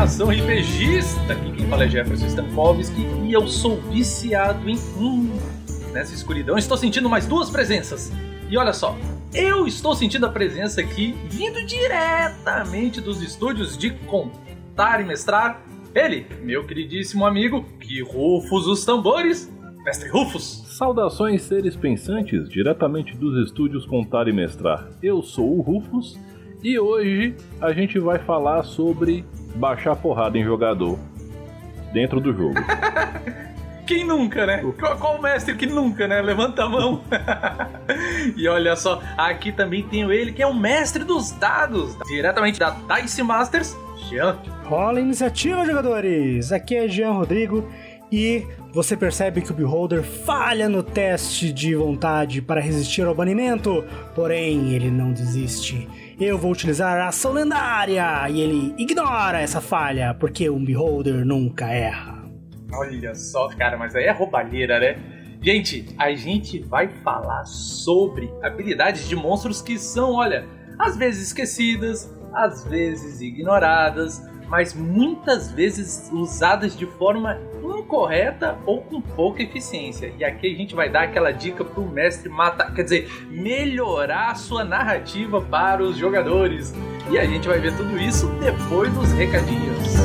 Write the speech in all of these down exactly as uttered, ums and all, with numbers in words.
nação RPGista. Aqui quem fala é Jefferson Stankovski e eu sou viciado em... Hum, nessa escuridão estou sentindo mais duas presenças. E olha só, eu estou sentindo a presença aqui, vindo diretamente dos estúdios de Contar e Mestrar, ele, meu queridíssimo amigo, que Rufus os tambores, Mestre Rufus. Saudações, seres pensantes, diretamente dos estúdios Contar e Mestrar. Eu sou o Rufus e hoje a gente vai falar sobre baixar porrada em jogador dentro do jogo. Quem nunca, né? Qual, qual mestre que nunca, né? Levanta a mão. E olha só, aqui também tenho ele, que é o mestre dos dados, diretamente da Dice Masters, Jean. Rola a iniciativa, jogadores! Aqui é Jean Rodrigo e você percebe que o Beholder falha no teste de vontade para resistir ao banimento, porém ele não desiste. Eu vou utilizar a ação lendária e ele ignora essa falha, porque um Beholder nunca erra. Olha só, cara, mas aí é roubalheira, né? Gente, a gente vai falar sobre habilidades de monstros que são, olha, às vezes esquecidas, às vezes ignoradas, mas muitas vezes usadas de forma incorreta ou com pouca eficiência. E aqui a gente vai dar aquela dica pro mestre matar, quer dizer, melhorar a sua narrativa para os jogadores. E a gente vai ver tudo isso depois dos recadinhos.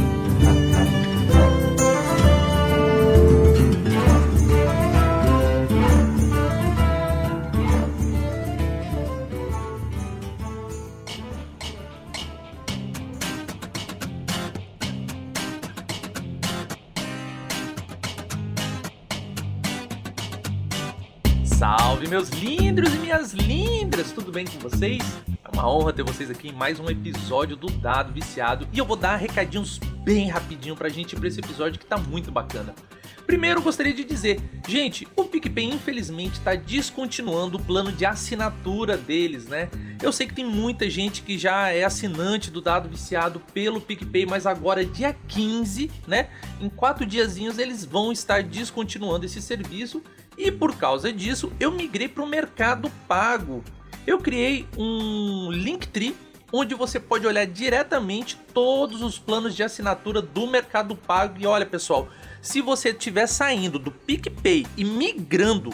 Salve, meus lindros e minhas lindras! Tudo bem com vocês? É uma honra ter vocês aqui em mais um episódio do Dado Viciado. E eu vou dar recadinhos bem rapidinho pra gente ir pra esse episódio que tá muito bacana. Primeiro, eu gostaria de dizer, gente, o PicPay infelizmente está descontinuando o plano de assinatura deles, né? Eu sei que tem muita gente que já é assinante do Dado Viciado pelo PicPay, mas agora dia quinze, né? Em quatro diazinhos eles vão estar descontinuando esse serviço e por causa disso eu migrei para o Mercado Pago. Eu criei um Linktree onde você pode olhar diretamente todos os planos de assinatura do Mercado Pago. E olha, pessoal, se você estiver saindo do PicPay e migrando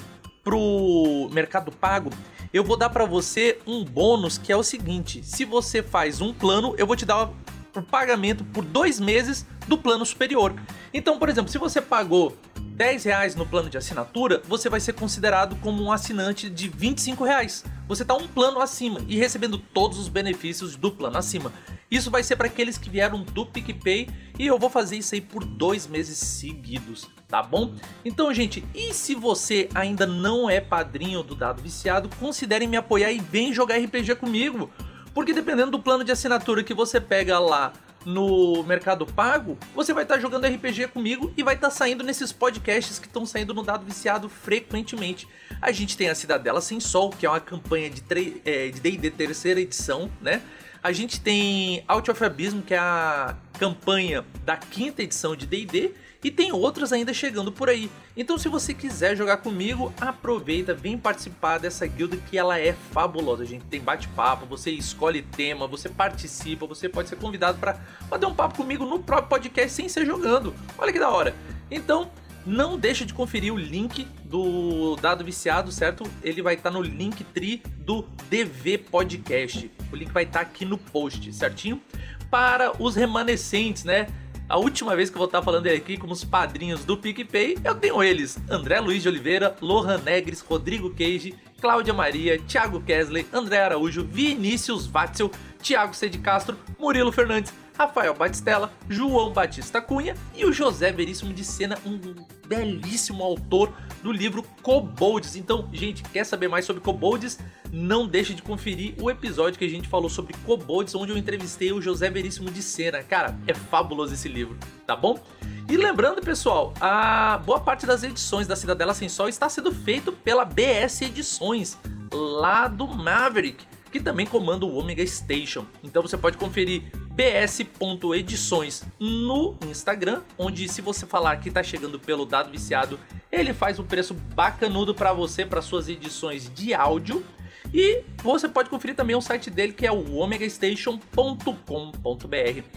pro Mercado Pago, eu vou dar para você um bônus que é o seguinte: se você faz um plano, eu vou te dar o pagamento por dois meses do plano superior. Então, por exemplo, se você pagou dez reais no plano de assinatura, você vai ser considerado como um assinante de vinte e cinco reais. Você está um plano acima e recebendo todos os benefícios do plano acima. Isso vai ser para aqueles que vieram do PicPay e eu vou fazer isso aí por dois meses seguidos, tá bom? Então, gente, e se você ainda não é padrinho do Dado Viciado, considere me apoiar e vem jogar R P G comigo. Porque dependendo do plano de assinatura que você pega lá no Mercado Pago, você vai estar jogando R P G comigo e vai estar saindo nesses podcasts que estão saindo no Dado Viciado frequentemente. A gente tem a Cidadela Sem Sol, que é uma campanha de tre- é, de D e D terceira edição, né? A gente tem Out of Abysm, que é a campanha da quinta edição de D e D, e tem outras ainda chegando por aí. Então, se você quiser jogar comigo, aproveita, vem participar dessa guilda que ela é fabulosa. A gente tem bate-papo, você escolhe tema, você participa, você pode ser convidado para bater um papo comigo no próprio podcast sem ser jogando. Olha que da hora! Então, não deixa de conferir o link do Dado Viciado, certo? Ele vai estar no Linktree do D V Podcast. O link vai estar aqui no post, certinho? Para os remanescentes, né? A última vez que eu vou estar falando aqui como os padrinhos do PicPay, eu tenho eles: André Luiz de Oliveira, Lohan Negres, Rodrigo Queijo, Cláudia Maria, Thiago Kesley, André Araújo, Vinícius Watzel, Thiago C. de Castro, Murilo Fernandes, Rafael Batistella, João Batista Cunha e o José Veríssimo de Sena, um belíssimo autor do livro Kobolds. Então, gente, quer saber mais sobre Kobolds? Não deixe de conferir o episódio que a gente falou sobre Kobolds, onde eu entrevistei o José Veríssimo de Sena. Cara, é fabuloso esse livro, tá bom? E lembrando, pessoal, a boa parte das edições da Cidadela Sem Sol está sendo feito pela B S Edições, lá do Maverick, que também comanda o Omega Station. Então você pode conferir b s ponto edições no Instagram, onde se você falar que está chegando pelo Dado Viciado, ele faz um preço bacanudo para você, para suas edições de áudio. E você pode conferir também o site dele, que é o omega station ponto com ponto b r.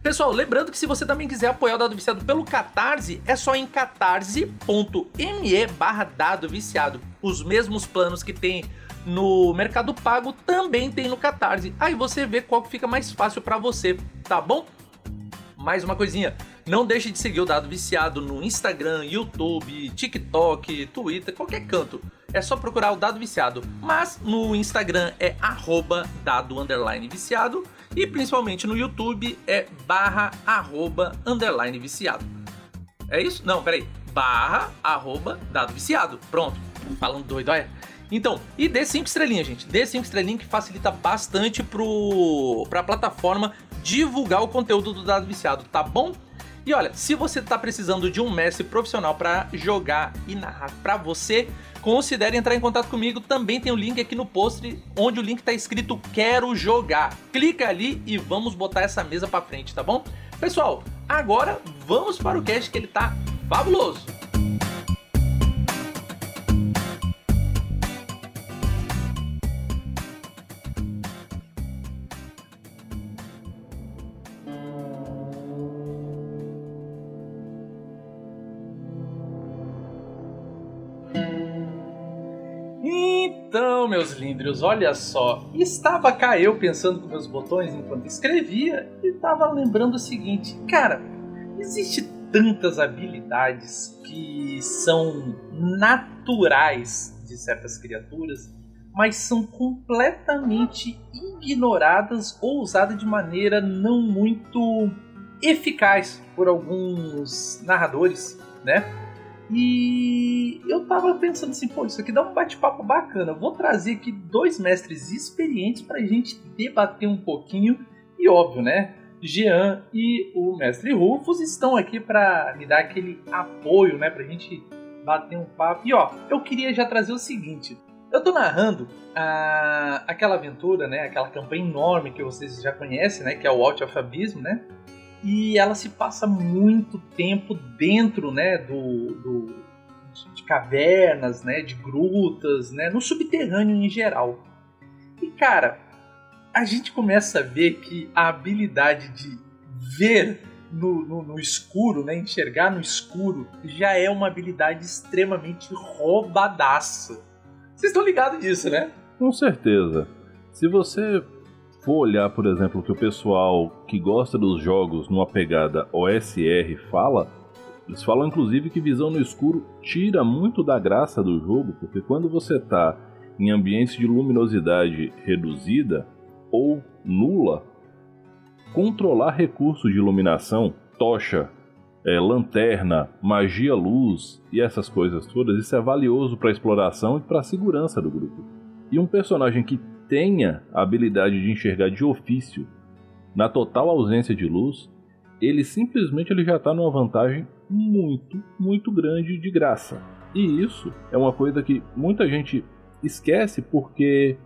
Pessoal, lembrando que se você também quiser apoiar o Dado Viciado pelo Catarse, é só em catarse ponto me barra Dado Viciado. Os mesmos planos que tem no Mercado Pago também tem no Catarse. Aí você vê qual que fica mais fácil pra você, tá bom? Mais uma coisinha, não deixe de seguir o Dado Viciado no Instagram, YouTube, TikTok, Twitter, qualquer canto. É só procurar o Dado Viciado. Mas no Instagram é arroba dado underline viciado e principalmente no YouTube é barra arroba underline viciado. É isso? Não, peraí. Barra arroba dado viciado. Pronto. Falando doido, olha. Então, e dê cinco estrelinhas, gente. Dê cinco estrelinhas que facilita bastante pro, pra plataforma divulgar o conteúdo do Dado Viciado, tá bom? E olha, se você tá precisando de um mestre profissional para jogar e narrar pra você, considere entrar em contato comigo. Também tem o link aqui no post, onde o link tá escrito Quero Jogar. Clica ali e vamos botar essa mesa pra frente, tá bom? Pessoal, agora vamos para o cast que ele tá fabuloso. Então, meus líndrios, olha só, estava cá eu pensando com meus botões enquanto escrevia e estava lembrando o seguinte, cara, existe tantas habilidades que são naturais de certas criaturas, mas são completamente ignoradas ou usadas de maneira não muito eficaz por alguns narradores, né? E eu tava pensando assim, pô, isso aqui dá um bate-papo bacana. Eu vou trazer aqui dois mestres experientes pra gente debater um pouquinho. E óbvio, né? Jean e o mestre Rufus estão aqui pra me dar aquele apoio, né? Pra gente bater um papo. E ó, eu queria já trazer o seguinte. Eu tô narrando a, aquela aventura, né? Aquela campanha enorme que vocês já conhecem, né? Que é o Out of Abysm, né? E ela se passa muito tempo dentro, né, do, do, de cavernas, né, de grutas, né, no subterrâneo em geral. E, cara, a gente começa a ver que a habilidade de ver no, no, no escuro, né, enxergar no escuro, já é uma habilidade extremamente roubadaça. Vocês estão ligados disso, né? Com certeza. Se você for olhar, por exemplo, o que o pessoal que gosta dos jogos numa pegada O S R fala, eles falam inclusive que visão no escuro tira muito da graça do jogo, porque quando você está em ambientes de luminosidade reduzida ou nula, controlar recursos de iluminação, tocha, é, lanterna, magia luz e essas coisas todas, isso é valioso para a exploração e para a segurança do grupo. E um personagem que tenha a habilidade de enxergar de ofício na total ausência de luz, ele simplesmente ele já está numa vantagem muito, muito grande de graça. E isso é uma coisa que muita gente esquece porque,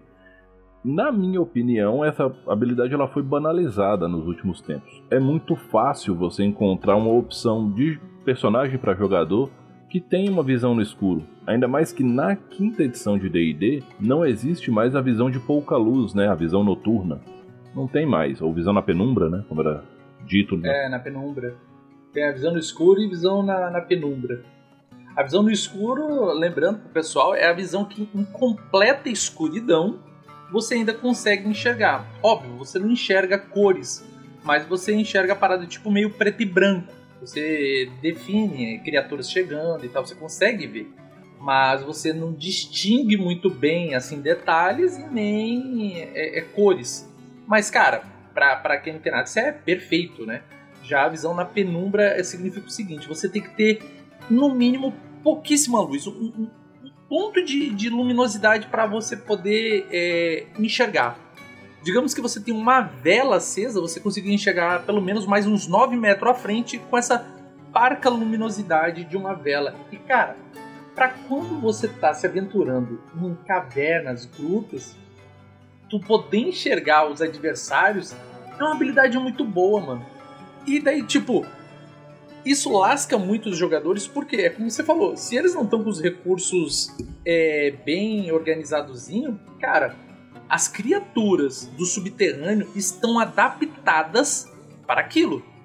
na minha opinião, essa habilidade ela foi banalizada nos últimos tempos. É muito fácil você encontrar uma opção de personagem para jogador que tem uma visão no escuro. Ainda mais que na quinta edição de D e D não existe mais a visão de pouca luz, né? A visão noturna. Não tem mais. Ou visão na penumbra, né? Como era dito. Né? É, na penumbra. Tem a visão no escuro e visão na, na penumbra. A visão no escuro, lembrando pro pessoal, é a visão que em completa escuridão você ainda consegue enxergar. Óbvio, você não enxerga cores, mas você enxerga a parada tipo meio preto e branco. Você define criaturas chegando e tal, você consegue ver. Mas você não distingue muito bem assim, detalhes e nem é, é, cores. Mas, cara, pra, pra quem não tem nada, isso é perfeito, né? Já a visão na penumbra significa o seguinte, você tem que ter, no mínimo, pouquíssima luz. Um, um, um ponto de, de luminosidade para você poder é, enxergar. Digamos que você tem uma vela acesa, você conseguir enxergar pelo menos mais uns nove metros à frente com essa parca luminosidade de uma vela. E, cara, para quando você tá se aventurando em cavernas, grutas, tu poder enxergar os adversários é uma habilidade muito boa, mano. E daí, tipo, isso lasca muito os jogadores, porque, é como você falou, se eles não estão com os recursos é, bem organizadozinho, cara, as criaturas do subterrâneo estão adaptadas para aquilo.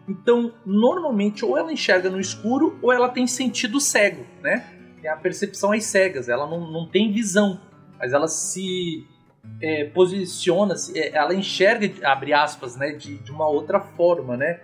Então, normalmente, ou ela enxerga no escuro, ou ela tem sentido cego, né? É a percepção às cegas, ela não, não tem visão, mas ela se é, posiciona, ela enxerga, abre aspas, né, de, de uma outra forma, né?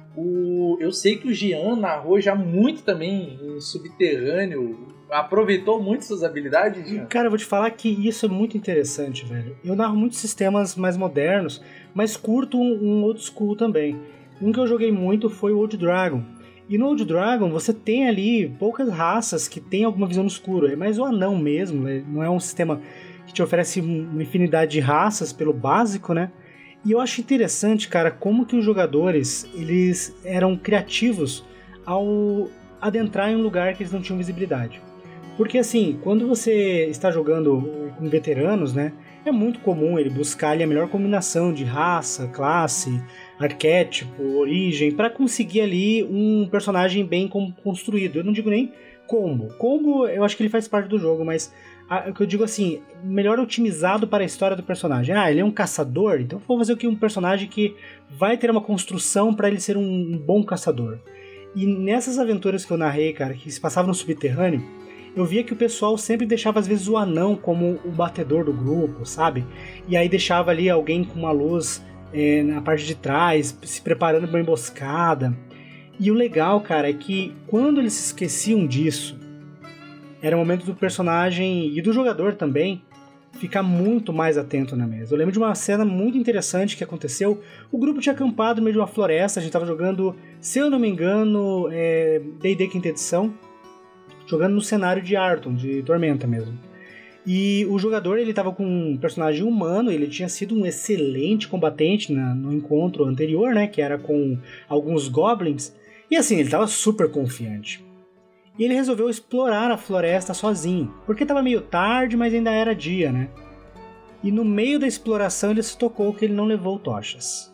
O, eu sei que o Gian narrou já muito também em Subterrâneo, aproveitou muito suas habilidades, Gian? Cara, eu vou te falar que isso é muito interessante, velho. Eu narro muitos sistemas mais modernos, mas curto um, um old school também. Um que eu joguei muito foi o Old Dragon. E no Old Dragon você tem ali poucas raças que tem alguma visão no escuro. É mais o anão mesmo, né? Não é um sistema que te oferece uma infinidade de raças pelo básico, né? E eu acho interessante, cara, como que os jogadores eles eram criativos ao adentrar em um lugar que eles não tinham visibilidade. Porque assim, quando você está jogando com veteranos, né? É muito comum ele buscar ali a melhor combinação de raça, classe, arquétipo, origem, para conseguir ali um personagem bem construído. Eu não digo nem combo. Combo eu acho que ele faz parte do jogo, mas o que eu digo assim, melhor otimizado para a história do personagem. Ah, ele é um caçador, então vou fazer aqui um personagem que vai ter uma construção para ele ser um, um bom caçador. E nessas aventuras que eu narrei, cara, que se passavam no subterrâneo, eu via que o pessoal sempre deixava, às vezes, o anão como o batedor do grupo, sabe? E aí deixava ali alguém com uma luz é, na parte de trás, se preparando para uma emboscada. E o legal, cara, é que quando eles se esqueciam disso, era o momento do personagem e do jogador também ficar muito mais atento na mesa. Eu lembro de uma cena muito interessante que aconteceu. O grupo tinha acampado no meio de uma floresta, a gente estava jogando, se eu não me engano, é, D e D quinta edição, jogando no cenário de Arton, de Tormenta mesmo. E o jogador, ele estava com um personagem humano, ele tinha sido um excelente combatente na, no encontro anterior, né, que era com alguns goblins, e assim, ele estava super confiante. E ele resolveu explorar a floresta sozinho, porque estava meio tarde, mas ainda era dia, né? E no meio da exploração ele se tocou que ele não levou tochas.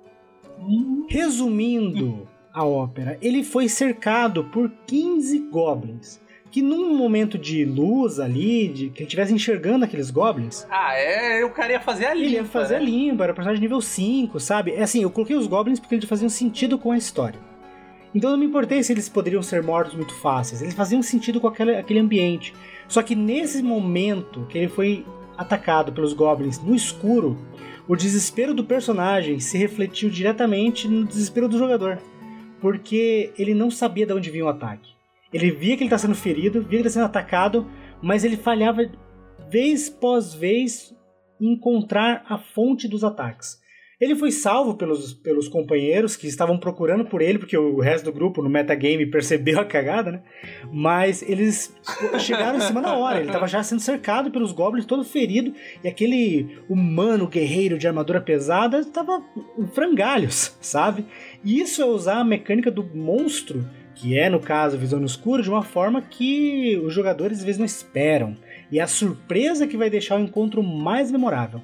Resumindo a ópera, ele foi cercado por quinze goblins, que num momento de luz ali, de que ele estivesse enxergando aqueles goblins... Ah, é, o cara ia fazer a limpa. Ele ia fazer, né, a limpa, era personagem nível cinco, sabe? É assim, eu coloquei os goblins porque eles faziam sentido com a história. Então não me importei se eles poderiam ser mortos muito fáceis, eles faziam sentido com aquele, aquele ambiente. Só que nesse momento que ele foi atacado pelos goblins no escuro, o desespero do personagem se refletiu diretamente no desespero do jogador, porque ele não sabia de onde vinha o ataque. Ele via que ele está sendo ferido, via que ele está sendo atacado, mas ele falhava vez após vez em encontrar a fonte dos ataques. Ele foi salvo pelos, pelos companheiros que estavam procurando por ele, porque o resto do grupo no metagame percebeu a cagada, né? Mas eles chegaram em cima na hora. Ele estava já sendo cercado pelos goblins, todo ferido, e aquele humano guerreiro de armadura pesada estava em frangalhos, sabe? E isso é usar a mecânica do monstro, que é, no caso, visão no escuro, de uma forma que os jogadores às vezes não esperam. E é a surpresa que vai deixar o encontro mais memorável.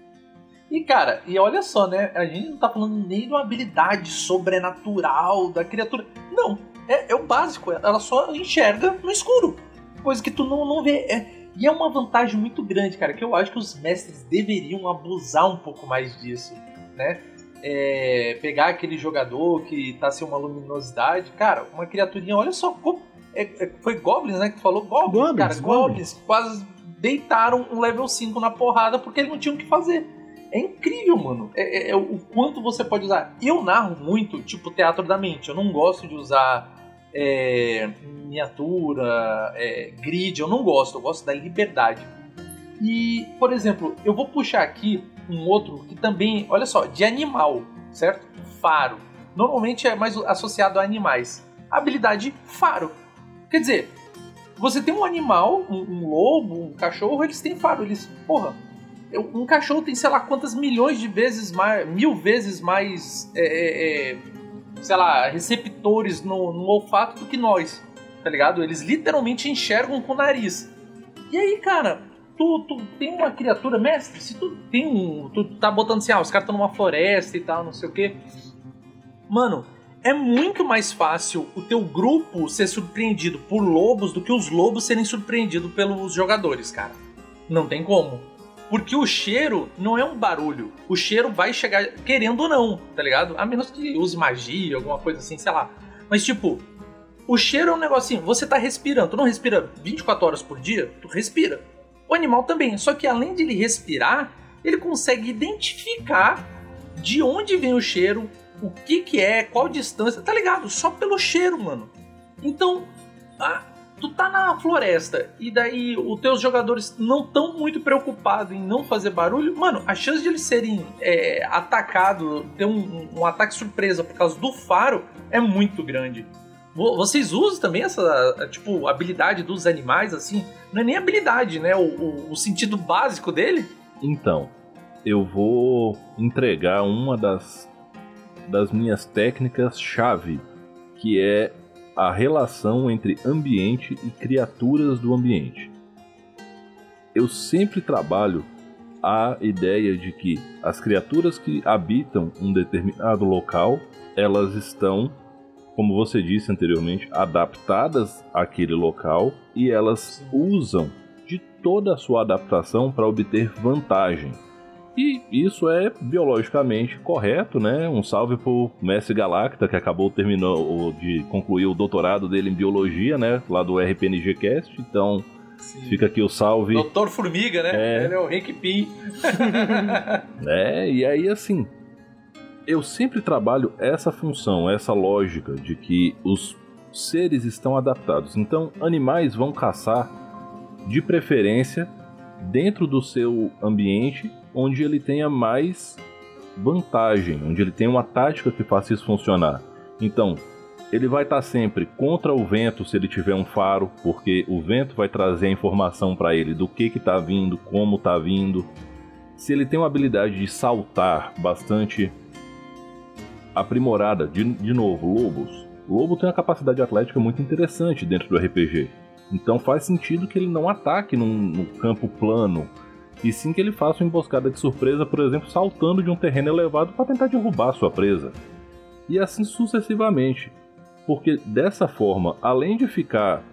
E cara, e olha só, né? A gente não tá falando nem de uma habilidade sobrenatural da criatura. Não, é, é o básico. Ela só enxerga no escuro. Coisa que tu não, não vê. É, e é uma vantagem muito grande, cara, que eu acho que os mestres deveriam abusar um pouco mais disso, né? É, pegar aquele jogador que tá sem uma luminosidade. Cara, uma criaturinha, olha só. É, é, foi Goblins, né? Que tu falou? Goblins, goblins cara. Goblins. Goblins quase deitaram um level cinco na porrada porque eles não tinham o que fazer. É incrível, mano. É, é, é o quanto você pode usar. Eu narro muito, tipo, teatro da mente. Eu não gosto de usar é, miniatura, é, grid. Eu não gosto. Eu gosto da liberdade. E, por exemplo, eu vou puxar aqui um outro que também, olha só, de animal, certo? Faro. Normalmente é mais associado a animais. Habilidade faro. Quer dizer, você tem um animal, um, um lobo, um cachorro, eles têm faro. Eles, porra... Um cachorro tem, sei lá, quantas milhões de vezes mais, mil vezes mais, é, é, sei lá, receptores no, no olfato do que nós, tá ligado? Eles literalmente enxergam com o nariz. E aí, cara, tu, tu tem uma criatura, mestre, se tu tem um, tu tá botando assim, ah, os caras estão numa floresta e tal, não sei o quê. Mano, é muito mais fácil o teu grupo ser surpreendido por lobos do que os lobos serem surpreendidos pelos jogadores, cara. Não tem como. Porque o cheiro não é um barulho. O cheiro vai chegar querendo ou não, tá ligado? A menos que use magia, alguma coisa assim, sei lá. Mas tipo, o cheiro é um negocinho. Você tá respirando. Tu não respira vinte e quatro horas por dia? Tu respira. O animal também. Só que além de ele respirar, ele consegue identificar de onde vem o cheiro, o que que é, qual distância. Tá ligado? Só pelo cheiro, mano. Então, ah, tu tá na floresta e daí os teus jogadores não estão muito preocupados em não fazer barulho, mano, a chance de eles serem é, atacados, ter um, um ataque surpresa por causa do faro é muito grande. Vocês usam também essa, tipo, habilidade dos animais, assim? Não é nem habilidade, né? O, o, o sentido básico dele? Então, eu vou entregar uma das, das minhas técnicas-chave, que é a relação entre ambiente e criaturas do ambiente. Eu sempre trabalho a ideia de que as criaturas que habitam um determinado local, elas estão, como você disse anteriormente, adaptadas àquele local e elas usam de toda a sua adaptação para obter vantagem. E isso é biologicamente correto, né? Um salve pro Mestre Galacta, que acabou terminou de concluir o doutorado dele em biologia, né? Lá do R P N G Cast. Então, sim, fica aqui o salve. Doutor Formiga, né? É. Ele é o Hank Pym. É, e aí assim, eu sempre trabalho essa função, essa lógica de que os seres estão adaptados. Então, animais vão caçar, de preferência, dentro do seu ambiente, onde ele tenha mais vantagem, onde ele tenha uma tática que faça isso funcionar. Então, ele vai estar sempre contra o vento se ele tiver um faro, porque o vento vai trazer a informação para ele do que está vindo, como está vindo. Se ele tem uma habilidade de saltar bastante aprimorada, de, de novo, lobos. O lobo tem uma capacidade atlética muito interessante dentro do R P G. Então faz sentido que ele não ataque num, num campo plano, e sim que ele faça uma emboscada de surpresa, por exemplo, saltando de um terreno elevado para tentar derrubar a sua presa. E assim sucessivamente. Porque dessa forma, além de ficar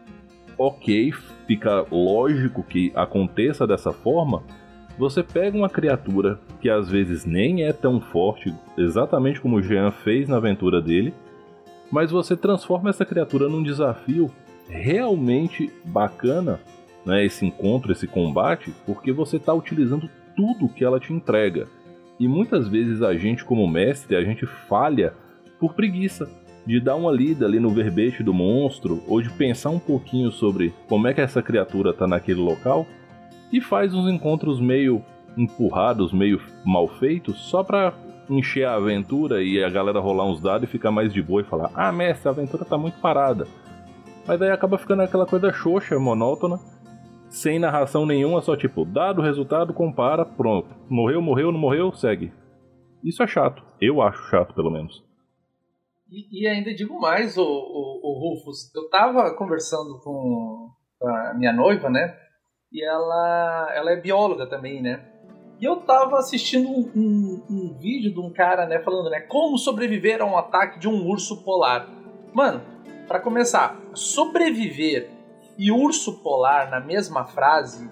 ok, fica lógico que aconteça dessa forma, você pega uma criatura que às vezes nem é tão forte, exatamente como o Jean fez na aventura dele, mas você transforma essa criatura num desafio realmente bacana, né, esse encontro, esse combate, porque você está utilizando tudo que ela te entrega. E muitas vezes a gente, como mestre, a gente falha por preguiça de dar uma lida ali no verbete do monstro, ou de pensar um pouquinho sobre como é que essa criatura está naquele local, e faz uns encontros meio empurrados, meio mal feitos, só para encher a aventura e a galera rolar uns dados e ficar mais de boa e falar: ah, mestre, a aventura tá muito parada. Mas daí acaba ficando aquela coisa xoxa, monótona, sem narração nenhuma, só tipo, dado o resultado, compara, pronto. Morreu, morreu, não morreu, segue. Isso é chato. Eu acho chato, pelo menos. E, e ainda digo mais, o, o, o Rufus. Eu tava conversando com a minha noiva, né? E ela, ela é bióloga também, né? E eu tava assistindo um, um, um vídeo de um cara, né? Falando, né? Como sobreviver a um ataque de um urso polar. Mano, pra começar, sobreviver e urso polar na mesma frase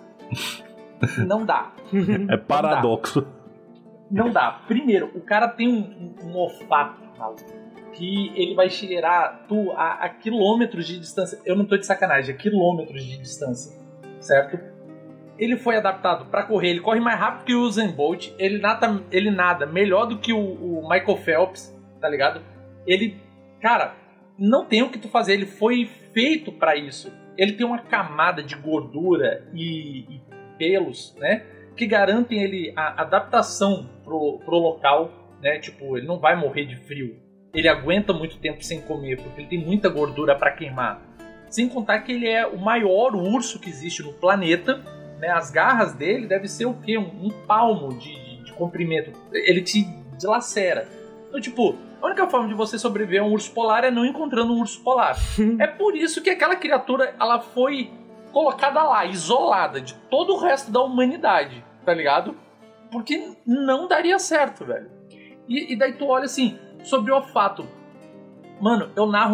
não dá. É paradoxo. Não dá. Não dá. Primeiro, o cara tem um, um, um olfato, cara, que ele vai cheirar tu a, a quilômetros de distância. Eu não tô de sacanagem, a quilômetros de distância, certo? Ele foi adaptado pra correr, ele corre mais rápido que o Usain Bolt, ele nada, ele nada melhor do que o, o Michael Phelps, tá ligado? Ele, cara, não tem o que tu fazer, ele foi feito pra isso. Ele tem uma camada de gordura e, e pelos, né, que garantem ele a adaptação pro, pro local, né? Tipo, ele não vai morrer de frio. Ele aguenta muito tempo sem comer, porque ele tem muita gordura para queimar. Sem contar que ele é o maior urso que existe no planeta, né? As garras dele devem ser o quê? Um, um palmo de, de, de comprimento. Ele te dilacera. Então, tipo, a única forma de você sobreviver a um urso polar é não encontrando um urso polar. É por isso que aquela criatura, ela foi colocada lá, isolada de todo o resto da humanidade, tá ligado? Porque não daria certo, velho. E, e daí tu olha assim, sobre o olfato. Mano, eu narro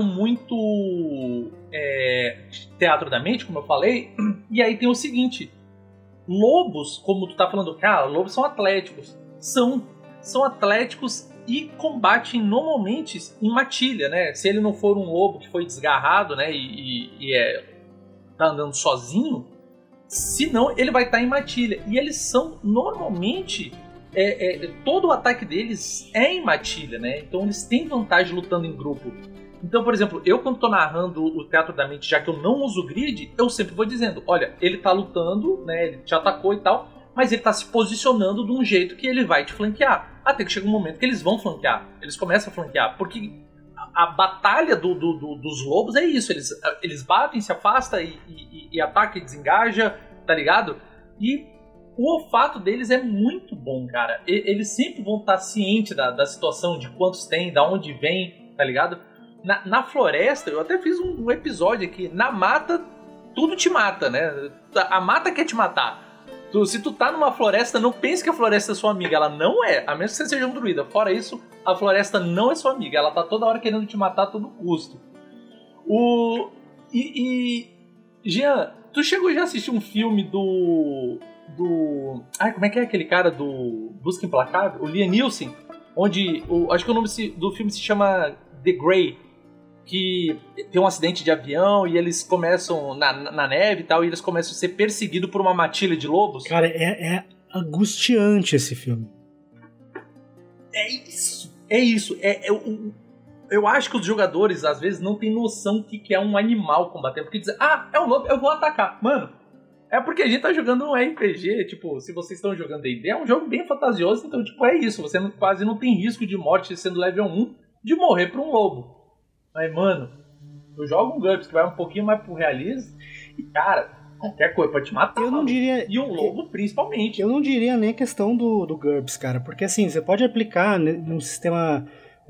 muito é, teatro da mente, como eu falei, e aí tem o seguinte. lobos, como tu tá falando, cara, lobos são atléticos. São, são atléticos e combatem normalmente em matilha, né? Se ele não for um lobo que foi desgarrado, né, e, e, e é, tá andando sozinho, se não, ele vai estar em matilha. E eles são, normalmente, é, é, todo o ataque deles é em matilha, né? Então eles têm vantagem lutando em grupo. Então, por exemplo, eu quando tô narrando o Teatro da Mente, já que eu não uso grid, eu sempre vou dizendo, olha, ele tá lutando, né, ele te atacou e tal, mas ele tá se posicionando de um jeito que ele vai te flanquear. Até que chega um momento que eles vão flanquear, eles começam a flanquear, porque a, a batalha do, do, do, dos lobos é isso, eles, eles batem, se afastam e, e, e atacam e desengaja, tá ligado? E o olfato deles é muito bom, cara. E, eles sempre vão estar cientes da, da situação, de quantos tem, da onde vem, tá ligado? Na, na floresta, eu até fiz um, um episódio aqui, na mata, tudo te mata, né? A mata quer te matar. Tu, se tu tá numa floresta, não pense que a floresta é sua amiga. Ela não é, a menos que você seja um druida. Fora isso, a floresta não é sua amiga. Ela tá toda hora querendo te matar a todo custo. O... E... e... Jean, tu chegou já a assistir um filme do... do... Ai, como é que é aquele cara do Busca Implacável? O Liam Neeson. Onde... O... Acho que o nome do filme se chama The Grey. Que tem um acidente de avião e eles começam na, na neve e tal, e eles começam a ser perseguidos por uma matilha de lobos. Cara, é, é angustiante esse filme. É isso, é isso. É, é, eu, eu acho que os jogadores, às vezes, não têm noção do que, que é um animal combatendo. Porque dizem, ah, é um lobo, eu vou atacar. Mano, é porque a gente tá jogando um R P G, tipo, se vocês estão jogando D e D, é um jogo bem fantasioso, então, tipo, é isso. Você não, quase não tem risco de morte sendo level um, de morrer pra um lobo. Mas, mano, eu jogo um GURPS que vai um pouquinho mais pro realismo e, cara, qualquer coisa pode te matar. Eu não diria... E um lobo, eu, principalmente. Eu não diria nem a questão do, do GURPS, cara, porque, assim, você pode aplicar num sistema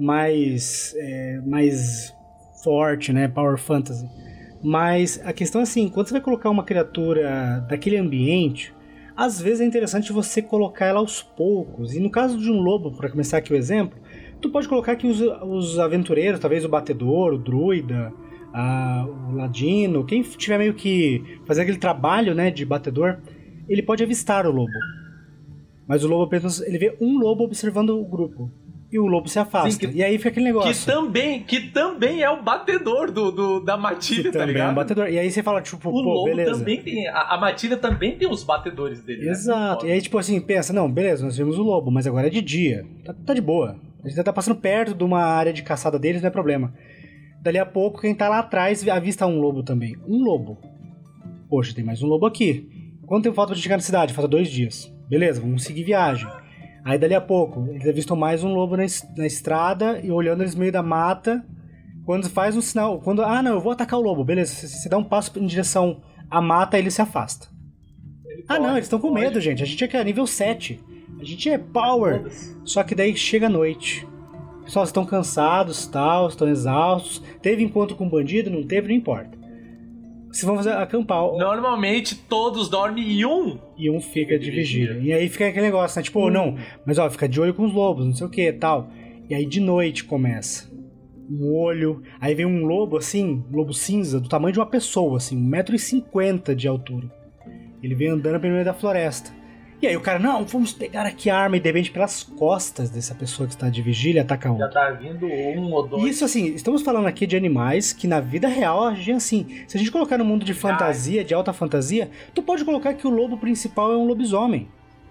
mais, é, mais forte, né, Power Fantasy, mas a questão é assim, quando você vai colocar uma criatura daquele ambiente, às vezes é interessante você colocar ela aos poucos, e no caso de um lobo, para começar aqui o exemplo, tu pode colocar aqui os, os aventureiros, talvez o batedor, o druida, a, o ladino, quem tiver meio que fazer aquele trabalho, né, de batedor, ele pode avistar o lobo. Mas o lobo apenas, ele vê um lobo observando o grupo. E o lobo se afasta. Sim, que, e aí fica aquele negócio. Que também, que também é o batedor do, do, da matilha, que tá também ligado? É um batedor. E aí você fala, tipo, o pô, lobo beleza. Também tem, a, a matilha também tem os batedores dele. Exato. Né? E aí, tipo assim, pensa, não, beleza, nós vimos o lobo, mas agora é de dia. Tá, tá de boa. A gente tá passando perto de uma área de caçada deles, não é problema. Dali a pouco, quem tá lá atrás avista um lobo também. Um lobo. Poxa, tem mais um lobo aqui. Quanto tempo falta pra chegar na cidade? Falta dois dias. Beleza, vamos seguir viagem. Aí dali a pouco, eles avistam mais um lobo na, na estrada e olhando eles no meio da mata. Quando faz um sinal, quando, ah não, eu vou atacar o lobo, beleza, se você dá um passo em direção à mata, ele se afasta. Ele ah pode, não, eles estão com pode. medo, gente, a gente é que é nível sete, a gente é power. Só que daí chega a noite. Pessoal, estão cansados, tal, estão exaustos, teve encontro com um bandido, não teve, não importa. Vocês vão fazer acampar. Normalmente todos dormem e um... E um fica de vigília. E aí fica aquele negócio, né? Tipo, hum. não, mas ó, fica de olho com os lobos, não sei o que tal. E aí de noite começa. Um olho. Aí vem um lobo assim, um lobo cinza, do tamanho de uma pessoa, assim, um metro e cinquenta de altura. Ele vem andando pelo meio da floresta. E aí o cara, não, vamos pegar aqui a arma e de repente pelas costas dessa pessoa que está de vigília ataca um. Já tá vindo um ou dois. Isso assim, estamos falando aqui de animais que na vida real agem assim. Se a gente colocar no mundo de fantasia, de alta fantasia, tu pode colocar que o lobo principal é um lobisomem.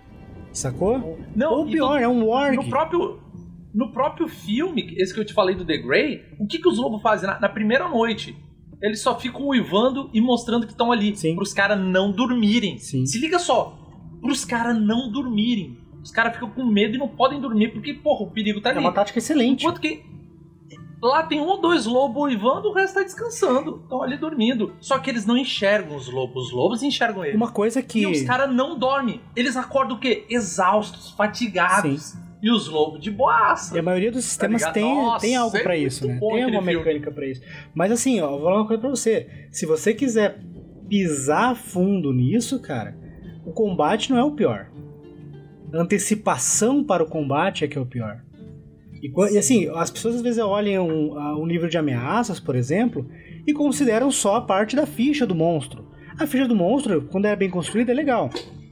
Sacou? Não, ou pior, no, é um warg. No próprio, no próprio filme, esse que eu te falei do The Grey, o que, que os lobos fazem na, na primeira noite? Eles só ficam uivando e mostrando que estão ali. Sim. Pros caras não dormirem. Sim. Se liga só. Pros caras não dormirem. Os caras ficam com medo e não podem dormir porque, porra, o perigo tá ali. É uma tática excelente. Enquanto que lá tem um ou dois lobos uivando, o resto tá descansando. Estão ali dormindo. Só que eles não enxergam os lobos. Os lobos enxergam eles. Uma coisa que... E os caras não dormem. Eles acordam o quê? Exaustos, fatigados. Sim. E os lobos de boaça. E a maioria dos sistemas tá tem, Nossa, tem algo pra isso, né? Tem alguma mecânica pra isso. Mas assim, ó, vou falar uma coisa pra você. Se você quiser pisar a fundo nisso, cara, o combate não é o pior. A antecipação para o combate é que é o pior. E, e assim, as pessoas às vezes olham um, um nível de ameaças, por exemplo, e consideram só a parte da ficha do monstro. A ficha do monstro, quando é bem construída, é legal.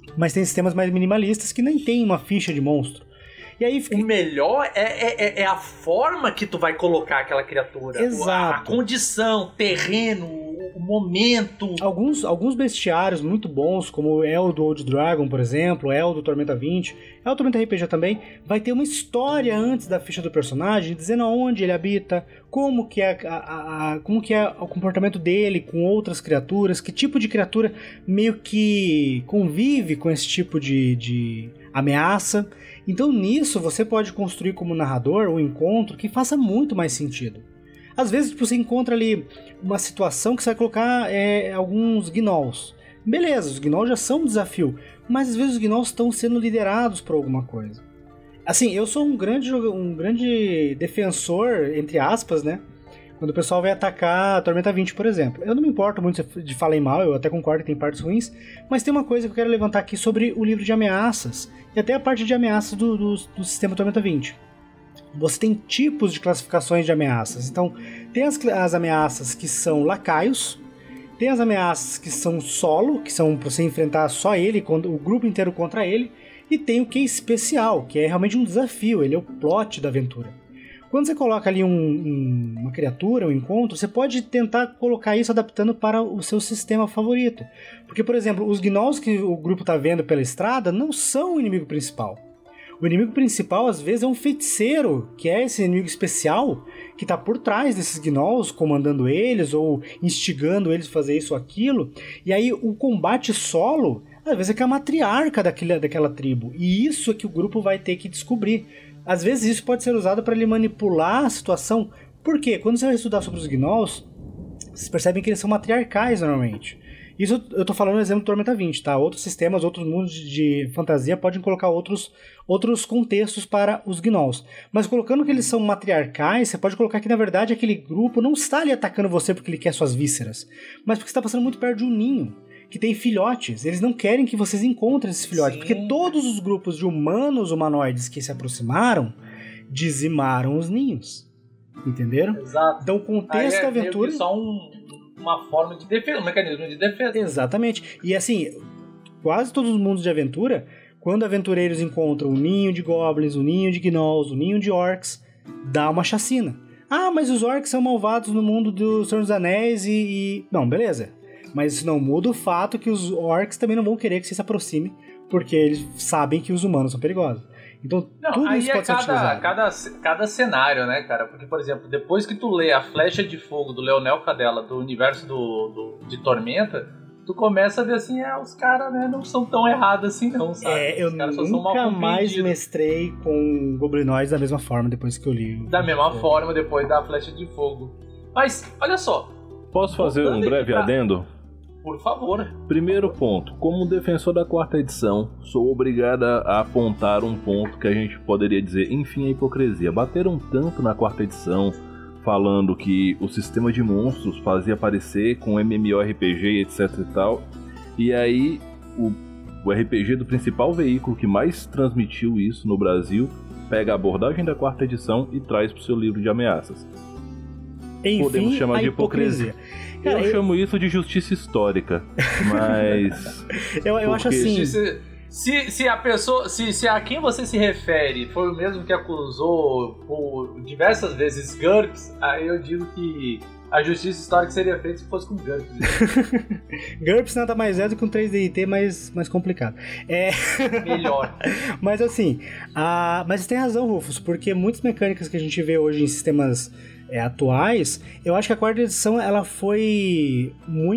Mas tem sistemas mais minimalistas que nem tem uma ficha de monstro. E aí fica... O melhor é, é, é a forma que tu vai colocar aquela criatura. Exato. A, a condição, terreno, o momento. Alguns, alguns bestiários muito bons, como é o do Old Dragon, por exemplo, é o do Tormenta vinte, é o Tormenta R P G também, vai ter uma história antes da ficha do personagem, dizendo aonde ele habita, como que é, a, a, a, como que é o comportamento dele com outras criaturas, que tipo de criatura meio que convive com esse tipo de, de ameaça. Então nisso você pode construir como narrador um encontro que faça muito mais sentido. Às vezes tipo, você encontra ali uma situação que você vai colocar é, alguns gnolls. Beleza, os gnolls já são um desafio, mas às vezes os gnolls estão sendo liderados por alguma coisa. Assim, eu sou um grande, um grande defensor, entre aspas, né? Quando o pessoal vai atacar a Tormenta vinte, por exemplo. Eu não me importo muito de falar em mal, eu até concordo que tem partes ruins, mas tem uma coisa que eu quero levantar aqui sobre o livro de ameaças, e até a parte de ameaças do, do, do sistema Tormenta vinte. Você tem tipos de classificações de ameaças. Então, tem as, as ameaças que são lacaios, tem as ameaças que são solo, que são para você enfrentar só ele, o grupo inteiro contra ele, e tem o que é especial, que é realmente um desafio, ele é o plot da aventura. Quando você coloca ali um, um, uma criatura, um encontro, você pode tentar colocar isso adaptando para o seu sistema favorito. Porque, por exemplo, os gnolls que o grupo está vendo pela estrada não são o inimigo principal. O inimigo principal, às vezes, é um feiticeiro, que é esse inimigo especial, que está por trás desses gnolls, comandando eles, ou instigando eles a fazer isso ou aquilo. E aí, o combate solo, às vezes, é que é a matriarca daquela, daquela tribo. E isso é que o grupo vai ter que descobrir. Às vezes isso pode ser usado para ele manipular a situação. Por quê? Quando você vai estudar sobre os gnolls, vocês percebem que eles são matriarcais normalmente. Isso eu tô falando no exemplo do Tormenta vinte, tá? Outros sistemas, outros mundos de fantasia podem colocar outros, outros contextos para os gnolls. Mas colocando que eles são matriarcais, você pode colocar que na verdade aquele grupo não está ali atacando você porque ele quer suas vísceras, mas porque está passando muito perto de um ninho que tem filhotes. Eles não querem que vocês encontrem esses filhotes. Sim. Porque todos os grupos de humanos humanoides que se aproximaram dizimaram os ninhos. Entenderam? Exato. Então o contexto é da aventura... meio que só um, uma forma de defesa, um mecanismo de defesa. Exatamente. E assim, quase todos os mundos de aventura, quando aventureiros encontram um ninho de goblins, um ninho de gnolls, um ninho de orcs, dá uma chacina. Ah, mas os orcs são malvados no mundo do Senhor dos Anéis e... e... Não, beleza. Mas isso não muda o fato que os orcs também não vão querer que você se aproxime, porque eles sabem que os humanos são perigosos. Então, não, tudo isso pode é ser utilizado. Cada, cada cenário, né, cara? Porque, por exemplo, depois que tu lê a Flecha de Fogo do Leonel Cadela, do universo do, do, de Tormenta, tu começa a ver assim, é, os caras, né, não são tão errados assim não, sabe? É, eu nunca mais mestrei com goblinoides da mesma forma depois que eu li. Da mesma forma, depois da Flecha de Fogo. Mas, olha só. Posso fazer um breve pra... adendo? Por favor. Primeiro ponto, como defensor da quarta edição, sou obrigado a apontar um ponto que a gente poderia dizer, enfim, a hipocrisia. Bateram tanto na quarta edição, falando que o sistema de monstros fazia parecer com MMORPG, etc e tal, e aí o, o R P G do principal veículo que mais transmitiu isso no Brasil, pega a abordagem da quarta edição e traz para o seu livro de ameaças. Enfim, podemos chamar de hipocrisia. hipocrisia. Cara, eu, eu chamo isso de justiça histórica, mas... eu, eu acho assim... Se, se a pessoa, se, se a quem você se refere foi o mesmo que acusou por diversas vezes GURPS, aí eu digo que a justiça histórica seria feita se fosse com GURPS. GURPS nada mais é do que um três D T mais, mais complicado. É... Melhor. Mas assim, a... mas você tem razão, Rufus, porque muitas mecânicas que a gente vê hoje em sistemas... É, atuais, eu acho que a quarta edição ela foi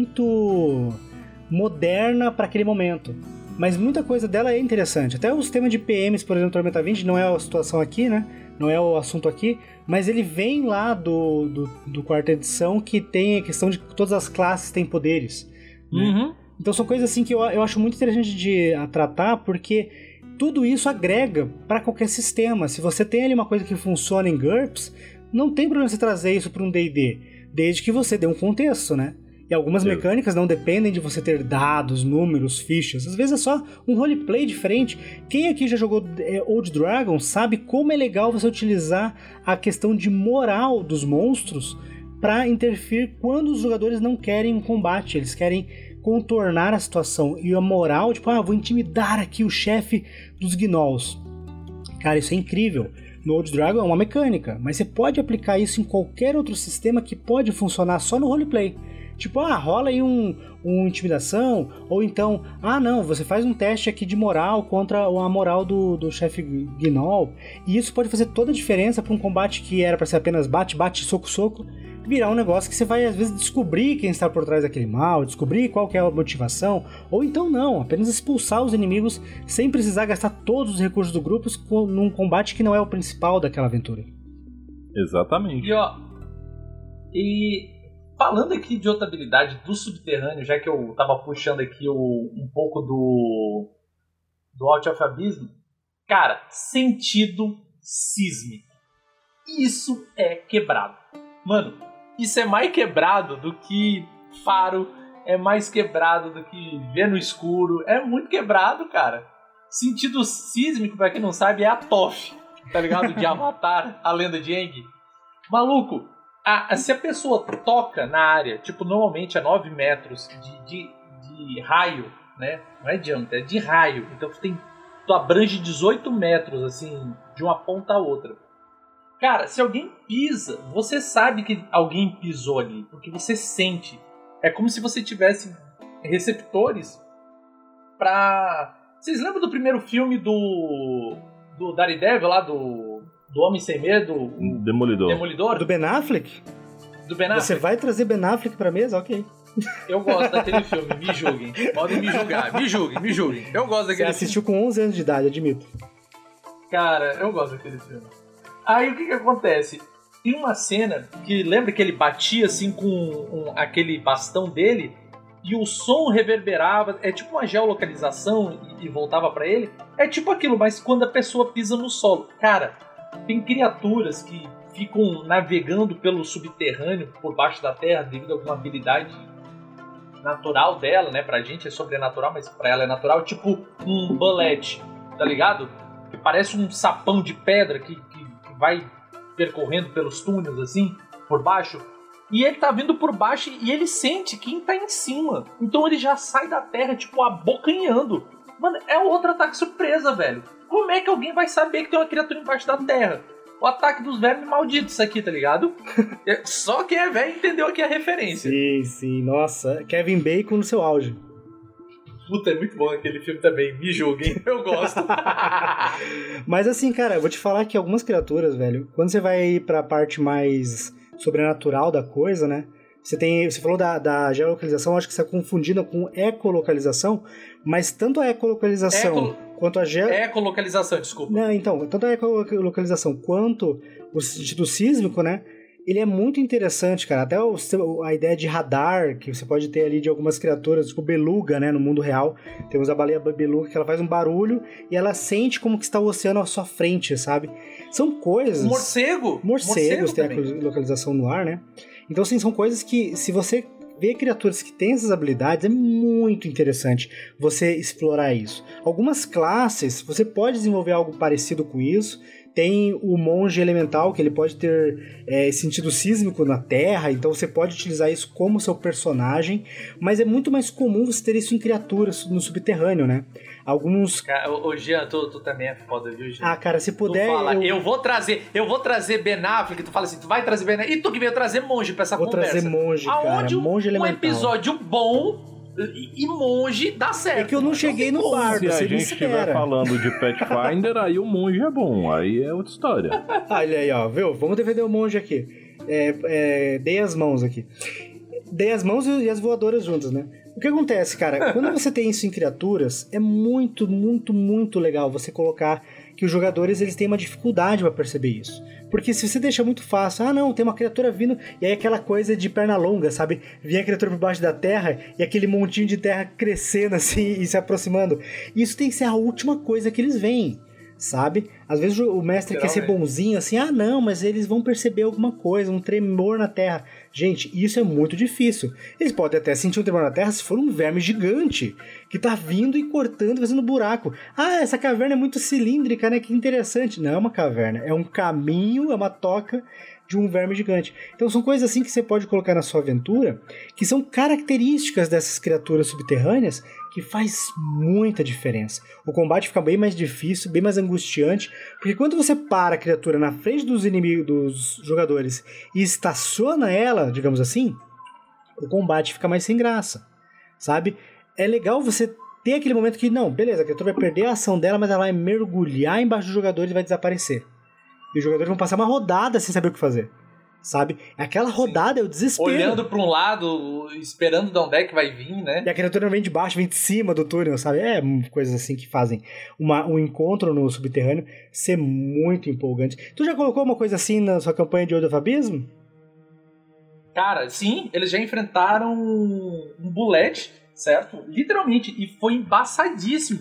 muito moderna para aquele momento, mas muita coisa dela é interessante, até o sistema de P Ms, por exemplo, Tormenta vinte, não é a situação aqui, né, não é o assunto aqui, mas ele vem lá do, do, do quarta edição, que tem a questão de que todas as classes têm poderes, né? Uhum. Então são coisas assim que eu, eu acho muito interessante de a tratar, porque tudo isso agrega para qualquer sistema. Se você tem ali uma coisa que funciona em GURPS, não tem problema você trazer isso para um D e D, desde que você dê um contexto, né? E algumas Eu... mecânicas não dependem de você ter dados, números, fichas. Às vezes é só um roleplay diferente. Quem aqui já jogou Old Dragon sabe como é legal você utilizar a questão de moral dos monstros para interferir quando os jogadores não querem um combate. Eles querem contornar a situação. E a moral, tipo, ah, vou intimidar aqui o chefe dos Gnolls. Cara, isso é incrível. No Old Dragon é uma mecânica, mas você pode aplicar isso em qualquer outro sistema que pode funcionar só no roleplay. Tipo, ah, rola aí um, um intimidação, ou então, ah não, você faz um teste aqui de moral contra a moral do, do chefe Gnoll, e isso pode fazer toda a diferença para um combate que era para ser apenas bate, bate, soco, soco, virar um negócio que você vai às vezes descobrir quem está por trás daquele mal, descobrir qual que é a motivação, ou então não, apenas expulsar os inimigos sem precisar gastar todos os recursos do grupo num combate que não é o principal daquela aventura. Exatamente. E ó, e falando aqui de outra habilidade do subterrâneo, já que eu tava puxando aqui o, um pouco do do Out of Abyss, cara, sentido sísmico. Isso é quebrado. Mano, isso é mais quebrado do que faro, é mais quebrado do que ver no escuro, é muito quebrado, cara. Sentido sísmico, pra quem não sabe, é a Toph, tá ligado? De Avatar, a lenda de Aang. Maluco, a, a, se a pessoa toca na área, tipo, normalmente a nove metros de, de, de raio, né? Não é diâmetro, é de raio. Então tu, tem, tu abrange dezoito metros, assim, de uma ponta a outra. Cara, se alguém pisa, você sabe que alguém pisou ali, porque você sente. É como se você tivesse receptores pra... Vocês lembram do primeiro filme do do Daredevil lá, do, do Homem Sem Medo? Demolidor. Demolidor? Do Ben Affleck? Do Ben Affleck? Você vai trazer Ben Affleck pra mesa? Ok. Eu gosto daquele filme, me julguem. Podem me julgar, me julguem, me julguem. Eu gosto daquele Você assistiu filme. com onze anos de idade, admito. Cara, eu gosto daquele filme. Aí o que que acontece? Tem uma cena que lembra que ele batia assim com um, aquele bastão dele e o som reverberava, é tipo uma geolocalização e, e voltava pra ele. É tipo aquilo, mas quando a pessoa pisa no solo. Cara, tem criaturas que ficam navegando pelo subterrâneo, por baixo da terra, devido a alguma habilidade natural dela, né? Pra gente é sobrenatural, mas pra ela é natural. Tipo um bullet, tá ligado? Que parece um sapão de pedra que, que, que vai percorrendo pelos túneis, assim, por baixo. E ele tá vindo por baixo e ele sente quem tá em cima. Então ele já sai da terra, tipo, abocanhando. Mano, é outro ataque surpresa, velho. Como é que alguém vai saber que tem uma criatura embaixo da terra? O ataque dos vermes malditos aqui, tá ligado? Só quem é velho entendeu aqui a referência. Sim, sim. Nossa, Kevin Bacon no seu auge. Puta, é muito bom aquele filme também. Me julguem, eu gosto. Mas assim, cara, eu vou te falar que algumas criaturas, velho, quando você vai pra parte mais sobrenatural da coisa, né? Você tem, você falou da, da geolocalização, acho que você está confundindo com ecolocalização, mas tanto a ecolocalização Eco... quanto a geo... Ecolocalização, desculpa. Não, então, tanto a ecolocalização quanto o sentido sísmico, né? Ele é muito interessante, cara. Até o, a ideia de radar que você pode ter ali de algumas criaturas, tipo beluga, né? No mundo real. Temos a baleia beluga que ela faz um barulho e ela sente como que está o oceano à sua frente, sabe? São coisas... Morcego! Morcegos tem a localização no ar, né? Então, assim, são coisas que, se você vê criaturas que têm essas habilidades, é muito interessante você explorar isso. Algumas classes, você pode desenvolver algo parecido com isso. Tem o monge elemental, que ele pode ter é, sentido sísmico na terra, então você pode utilizar isso como seu personagem, mas é muito mais comum você ter isso em criaturas no subterrâneo, né? Alguns... Ô, Jean, tu, tu também é foda, viu, Jean? Ah, cara, se puder... Tu fala, eu... eu... eu vou trazer, eu vou trazer Ben Affleck, tu fala assim, tu vai trazer Ben Affleck, e tu que veio trazer monge pra essa vou conversa. Vou trazer monge, cara, Aonde monge um elemental. Um episódio bom... E monge dá certo. É que eu não cheguei no bardo. Se a gente estiver falando de Pathfinder, aí o monge é bom. Aí é outra história. Olha aí, ó. Viu? Vamos defender o monge aqui. É, é, dei as mãos aqui. Dei as mãos e as voadoras juntas, né? O que acontece, cara? Quando você tem isso em criaturas, é muito, muito, muito legal você colocar que os jogadores eles têm uma dificuldade para perceber isso. Porque se você deixa muito fácil, ah não, tem uma criatura vindo, e aí aquela coisa de perna longa, sabe? Vinha a criatura por baixo da terra, e aquele montinho de terra crescendo assim, e se aproximando. Isso tem que ser a última coisa que eles veem, sabe? Às vezes o mestre quer ser bonzinho, assim, ah não, mas eles vão perceber alguma coisa, um tremor na terra. Gente, isso é muito difícil. Eles podem até sentir um tremor na terra se for um verme gigante, que tá vindo e cortando, fazendo buraco. Ah, essa caverna é muito cilíndrica, né? Que interessante. Não é uma caverna, é um caminho, é uma toca de um verme gigante. Então são coisas assim que você pode colocar na sua aventura, que são características dessas criaturas subterrâneas, que faz muita diferença. O combate fica bem mais difícil, bem mais angustiante, porque quando você para a criatura na frente dos inimigos, dos jogadores, e estaciona ela, digamos assim, o combate fica mais sem graça, sabe? É legal você ter aquele momento que, não, beleza, a criatura vai perder a ação dela, mas ela vai mergulhar embaixo dos jogadores e vai desaparecer. E os jogadores vão passar uma rodada sem saber o que fazer, sabe? Aquela rodada é o desespero. Olhando para um lado, esperando de onde é que vai vir, né? E a criatura não vem de baixo, vem de cima do túnel, sabe? É coisas assim que fazem uma, um encontro no subterrâneo ser muito empolgante. Tu já colocou uma coisa assim na sua campanha de World of Abyssm? Cara, sim, eles já enfrentaram um bullet, certo? Literalmente, e foi embaçadíssimo.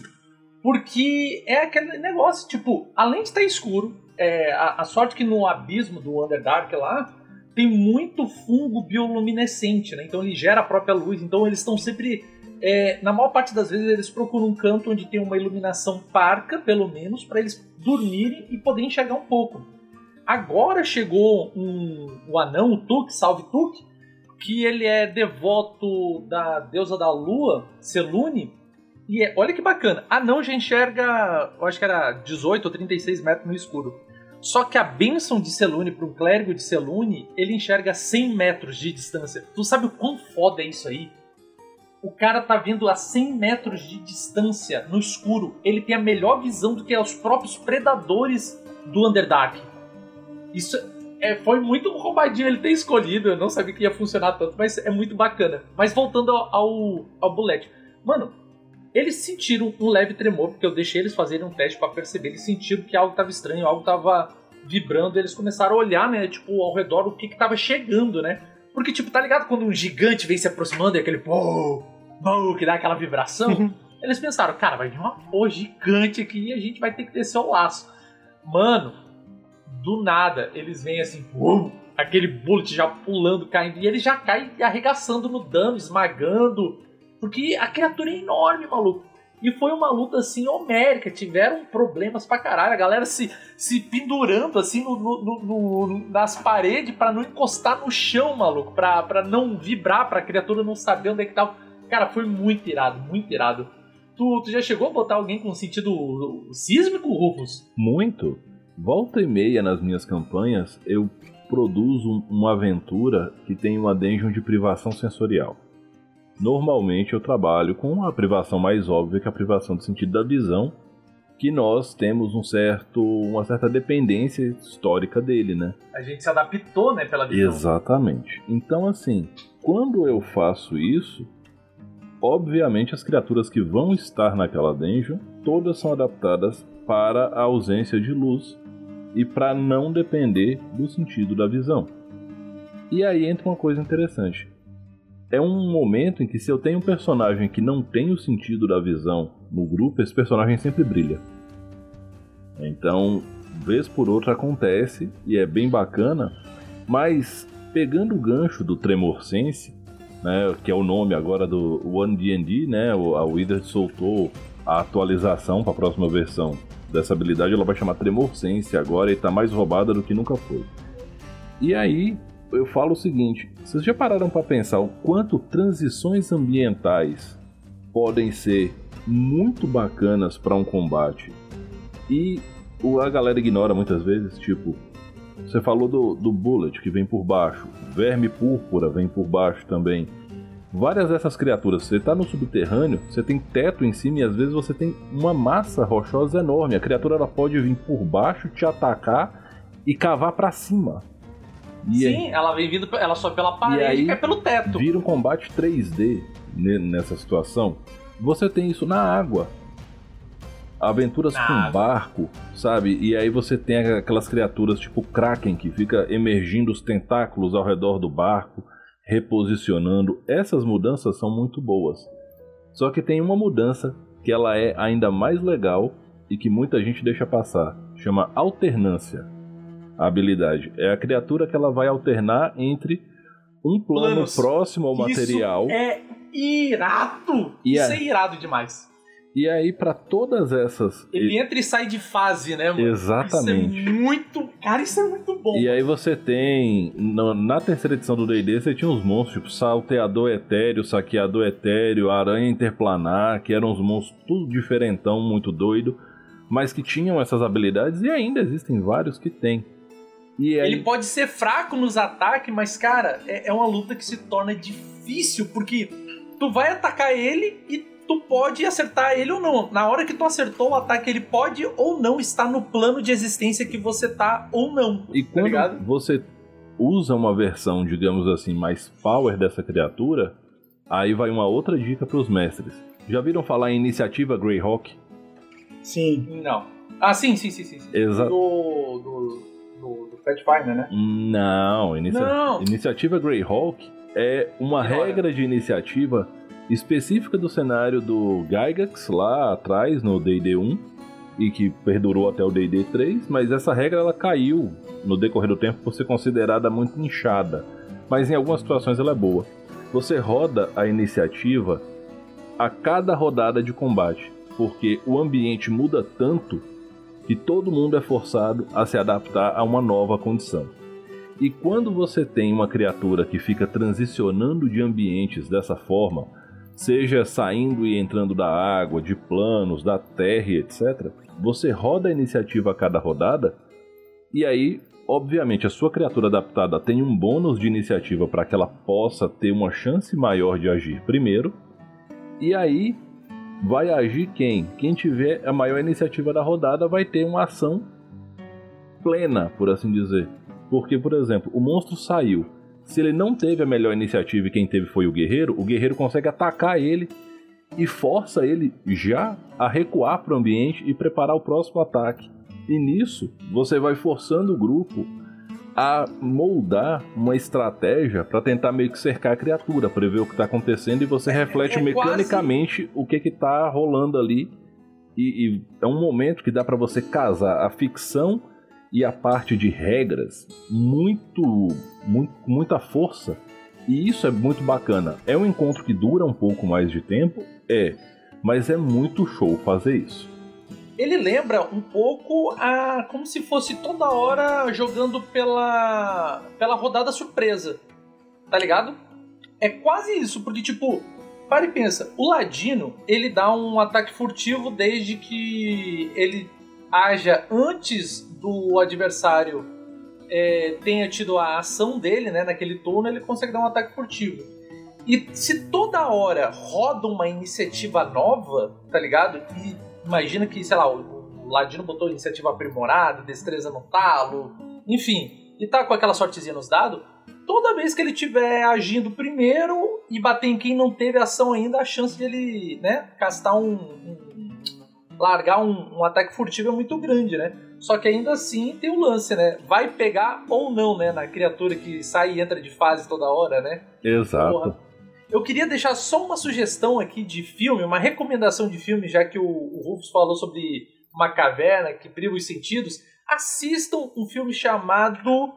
Porque é aquele negócio, tipo, além de estar escuro, é, a, a sorte que no abismo do Underdark lá, tem muito fungo bioluminescente, né? Então ele gera a própria luz, então eles estão sempre... É, na maior parte das vezes eles procuram um canto onde tem uma iluminação parca, pelo menos, para eles dormirem e poderem enxergar um pouco. Agora chegou um, o anão, o Tuk, salve Tuk, que ele é devoto da deusa da lua, Selûne, e é, olha que bacana, anão já enxerga, eu acho que era dezoito ou trinta e seis metros no escuro. Só que a bênção de Selûne, para um clérigo de Selûne, ele enxerga cem metros de distância. Tu sabe o quão foda é isso aí? O cara tá vendo a cem metros de distância no escuro. Ele tem a melhor visão do que os próprios predadores do Underdark. Isso é, foi muito roubadinho ele ter escolhido. Eu não sabia que ia funcionar tanto, mas é muito bacana. Mas voltando ao, ao, ao bullet. Mano, eles sentiram um leve tremor, porque eu deixei eles fazerem um teste pra perceber. Eles sentiram que algo tava estranho, algo tava vibrando. Eles começaram a olhar, né, tipo, ao redor, o que que tava chegando, né? Porque, tipo, tá ligado quando um gigante vem se aproximando e aquele pô, pô, que dá aquela vibração? Uhum. Eles pensaram, cara, vai vir uma porra gigante aqui e a gente vai ter que descer o laço. Mano, do nada, eles vêm assim, pô, aquele bullet já pulando, caindo, e ele já cai arregaçando no dano, esmagando... Porque a criatura é enorme, maluco. E foi uma luta, assim, homérica. Tiveram problemas pra caralho. A galera se, se pendurando, assim, no, no, no, nas paredes pra não encostar no chão, maluco. Pra, pra não vibrar, pra criatura não saber onde é que tava. Cara, foi muito irado, muito irado. Tu, tu já chegou a botar alguém com sentido sísmico, Rufus? Muito. Volta e meia nas minhas campanhas, eu produzo uma aventura que tem uma dungeon de privação sensorial. Normalmente eu trabalho com a privação mais óbvia, que é a privação do sentido da visão, que nós temos um certo, uma certa dependência histórica dele, né? A gente se adaptou, né, pela visão. Exatamente. Então, assim, quando eu faço isso, obviamente as criaturas que vão estar naquela dungeon, todas são adaptadas para a ausência de luz e para não depender do sentido da visão. E aí entra uma coisa interessante. É um momento em que, se eu tenho um personagem que não tem o sentido da visão no grupo, esse personagem sempre brilha. Então, vez por outra acontece, e é bem bacana, mas pegando o gancho do Tremor Sense, né, que é o nome agora do One D and D, né, a Wizard soltou a atualização para a próxima versão dessa habilidade, ela vai chamar Tremor Sense agora e está mais roubada do que nunca foi. E aí... eu falo o seguinte, vocês já pararam para pensar o quanto transições ambientais podem ser muito bacanas para um combate e a galera ignora muitas vezes, tipo, você falou do, do bullet que vem por baixo, verme púrpura vem por baixo também, várias dessas criaturas, você tá no subterrâneo, você tem teto em cima e às vezes você tem uma massa rochosa enorme, a criatura ela pode vir por baixo, te atacar e cavar para cima. E Sim, aí, ela vem vindo, ela sobe pela parede e, aí, e cai pelo teto. Vira um combate três D nessa situação. Você tem isso na água. Aventuras na com água. Barco, sabe? E aí você tem aquelas criaturas tipo Kraken que fica emergindo os tentáculos ao redor do barco, reposicionando. Essas mudanças são muito boas. Só que tem uma mudança que ela é ainda mais legal e que muita gente deixa passar. Chama alternância. A habilidade é a criatura que ela vai alternar entre um plano Planos. próximo ao material. Isso é irado! E Isso a... é irado demais. E aí, pra todas essas... Ele entra e sai de fase, né, mano? Exatamente. Isso é muito... Cara, isso é muito bom. E aí você tem... No, na terceira edição do D e D, você tinha uns monstros, tipo Salteador Etéreo, Saqueador Etéreo, Aranha Interplanar, que eram uns monstros tudo diferentão, muito doido, mas que tinham essas habilidades, e ainda existem vários que têm. E aí... Ele pode ser fraco nos ataques, mas, cara, é, é uma luta que se torna difícil, porque tu vai atacar ele e tu pode acertar ele ou não. Na hora que tu acertou o ataque, ele pode ou não estar no plano de existência que você tá ou não. E quando tá você usa uma versão, digamos assim, mais power dessa criatura, aí vai uma outra dica pros mestres. Já viram falar em iniciativa Greyhawk? Sim. Não. Ah, sim, sim, sim, sim. sim. Exato. Do, do, do, do Pathfinder, né? Não, inicia... não. Iniciativa Greyhawk é uma Olha. regra de iniciativa específica do cenário do Gygax lá atrás no D e D um e que perdurou até o D e D três, mas essa regra ela caiu no decorrer do tempo por ser considerada muito inchada, mas em algumas situações ela é boa. Você roda a iniciativa a cada rodada de combate, porque o ambiente muda tanto que todo mundo é forçado a se adaptar a uma nova condição. E quando você tem uma criatura que fica transicionando de ambientes dessa forma, seja saindo e entrando da água, de planos, da terra, etcétera, você roda a iniciativa a cada rodada, e aí, obviamente, a sua criatura adaptada tem um bônus de iniciativa para que ela possa ter uma chance maior de agir primeiro, e aí vai agir quem? Quem tiver a maior iniciativa da rodada vai ter uma ação plena, por assim dizer. Porque, por exemplo, o monstro saiu. Se ele não teve a melhor iniciativa e quem teve foi o guerreiro, o guerreiro consegue atacar ele e força ele já a recuar para o ambiente e preparar o próximo ataque. E nisso, você vai forçando o grupo a moldar uma estratégia para tentar meio que cercar a criatura, prever o que está acontecendo, e você reflete é mecanicamente quase... o que está rolando ali. E, e é um momento que dá para você casar a ficção e a parte de regras muito, muito, com muita força, e isso é muito bacana. É um encontro que dura um pouco mais de tempo, é, mas é muito show fazer isso. Ele lembra um pouco a como se fosse toda hora jogando pela pela rodada surpresa, tá ligado? É quase isso, porque tipo, para e pensa, o Ladino, ele dá um ataque furtivo desde que ele haja antes do adversário é, tenha tido a ação dele, né, naquele turno, ele consegue dar um ataque furtivo. E se toda hora roda uma iniciativa nova, tá ligado? E imagina que, sei lá, o Ladino botou iniciativa aprimorada, destreza no talo, enfim, e tá com aquela sortezinha nos dados, toda vez que ele estiver agindo primeiro e bater em quem não teve ação ainda, a chance de ele, né, castar um... um largar um, um ataque furtivo é muito grande, né? Só que ainda assim tem o lance, né? Vai pegar ou não, né? Na criatura que sai e entra de fase toda hora, né? Exato. Porra. Eu queria deixar só uma sugestão aqui de filme, uma recomendação de filme, já que o, o Rufus falou sobre uma caverna que priva os sentidos. Assistam um filme chamado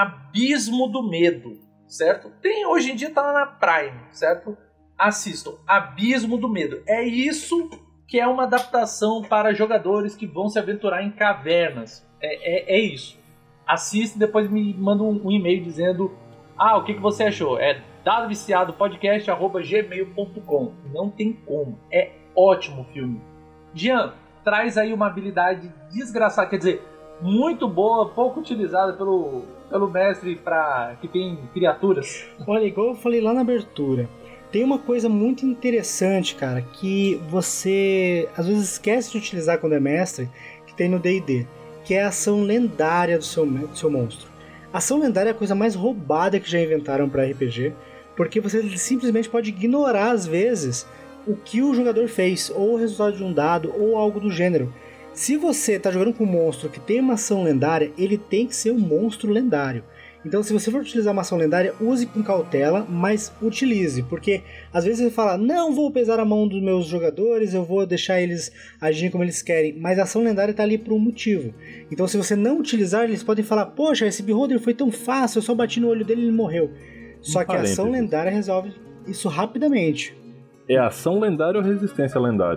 Abismo do Medo, certo? Tem, hoje em dia tá na Prime, certo? Assistam. Abismo do Medo. É isso que é uma adaptação para jogadores que vão se aventurar em cavernas. É, é, é isso. Assista e depois me manda um, um e-mail dizendo ah, o que, que você achou. É dado viciado podcast arroba gmail ponto com. Não tem como. É ótimo o filme. Jean, traz aí uma habilidade desgraçada, quer dizer, muito boa, pouco utilizada pelo, pelo mestre pra, que tem criaturas. Olha, igual eu falei lá na abertura, tem uma coisa muito interessante, cara, que você às vezes esquece de utilizar quando é mestre, que tem no D e D, que é a ação lendária do seu, do seu monstro. A ação lendária é a coisa mais roubada que já inventaram para R P G, porque você simplesmente pode ignorar, às vezes, o que o jogador fez, ou o resultado de um dado, ou algo do gênero. Se você está jogando com um monstro que tem uma ação lendária, ele tem que ser um monstro lendário. Então, se você for utilizar uma ação lendária, use com cautela, mas utilize, porque às vezes você fala, não vou pesar a mão dos meus jogadores, eu vou deixar eles agirem como eles querem, mas a ação lendária está ali por um motivo. Então, se você não utilizar, eles podem falar, poxa, esse beholder foi tão fácil, eu só bati no olho dele e ele morreu. Só que a ação lendária resolve isso rapidamente. É ação lendária ou resistência lendária?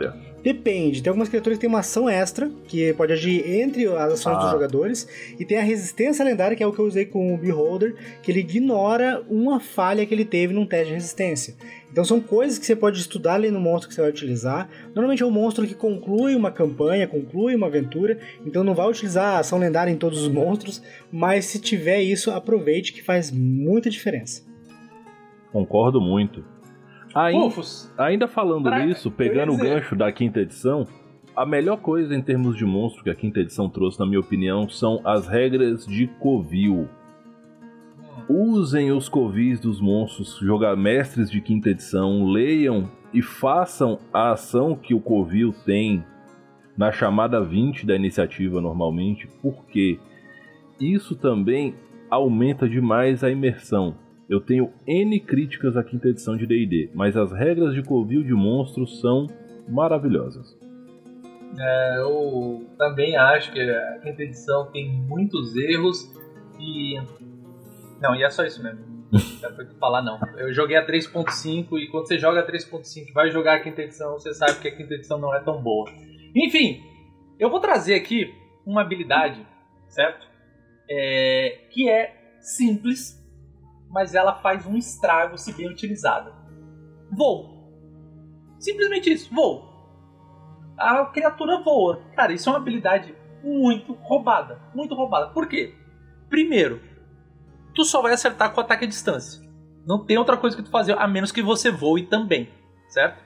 Depende. Tem algumas criaturas que tem uma ação extra, que pode agir entre as ações ah. dos jogadores, e tem a resistência lendária, que é o que eu usei com o Beholder, que ele ignora uma falha que ele teve num teste de resistência. Então são coisas que você pode estudar ali no monstro que você vai utilizar. Normalmente é um monstro que conclui uma campanha, conclui uma aventura, então não vai utilizar a ação lendária em todos os monstros, mas se tiver isso, aproveite, que faz muita diferença. Concordo muito. Ainda, Ufos. ainda falando Caraca, nisso, pegando o gancho da quinta edição, a melhor coisa em termos de monstro que a quinta edição trouxe, na minha opinião, são as regras de Covil. Usem os covis dos monstros, jogar mestres de quinta edição, leiam e façam a ação que o covil tem na chamada vinte da iniciativa normalmente, porque isso também aumenta demais a imersão. Eu tenho N críticas à quinta edição de D e D, mas as regras de covil de monstros são maravilhosas. É, eu também acho que a quinta edição tem muitos erros e... Não, e é só isso mesmo. Não dá pra falar não. Eu joguei a três ponto cinco e quando você joga a três ponto cinco e vai jogar a quinta edição, você sabe que a quinta edição não é tão boa. Enfim, eu vou trazer aqui uma habilidade, certo? É, que é simples, mas ela faz um estrago se bem utilizada. Voo. Simplesmente isso, voo. A criatura voa. Cara, isso é uma habilidade muito roubada. Muito roubada. Por quê? Primeiro, tu só vai acertar com ataque à distância. Não tem outra coisa que tu fazer, a menos que você voe também, certo?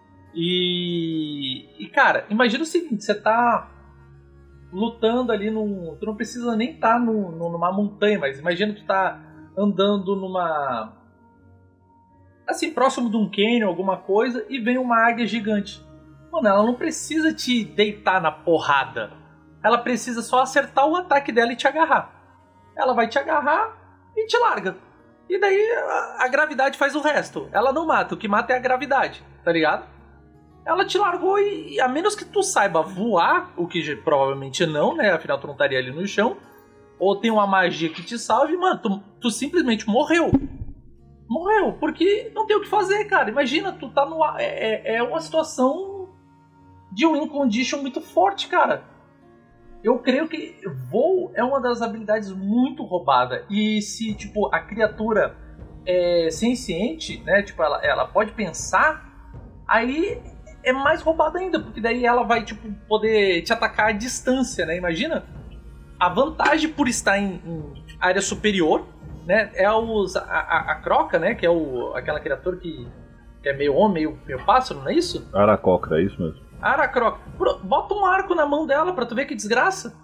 E, e cara, imagina o seguinte, você tá lutando ali num... Tu não precisa nem estar tá no, no, numa montanha, mas imagina tu tá andando numa... assim, próximo de um canyon, alguma coisa, e vem uma águia gigante. Mano, ela não precisa te deitar na porrada. Ela precisa só acertar o ataque dela e te agarrar. Ela vai te agarrar e te larga. E daí a, a gravidade faz o resto. Ela não mata, o que mata é a gravidade, tá ligado? Ela te largou e, e a menos que tu saiba voar, o que provavelmente não, né? Afinal tu não estaria ali no chão. Ou tem uma magia que te salve, mano, tu, tu simplesmente morreu. Morreu, porque não tem o que fazer, cara. Imagina, tu tá no... É, é uma situação de win condition muito forte, cara. Eu creio que voo é uma das habilidades muito roubada. E se, tipo, a criatura é senciente, né? Tipo, ela, ela pode pensar, aí é mais roubada ainda, porque daí ela vai, tipo, poder te atacar à distância, né? Imagina. A vantagem por estar em, em área superior, né? É os, a, a, a croca, né? Que é o, aquela criatura que, que é meio homem, meio, meio pássaro, não é isso? Aracocra, é isso mesmo. Aracroc, bota um arco na mão dela pra tu ver que desgraça.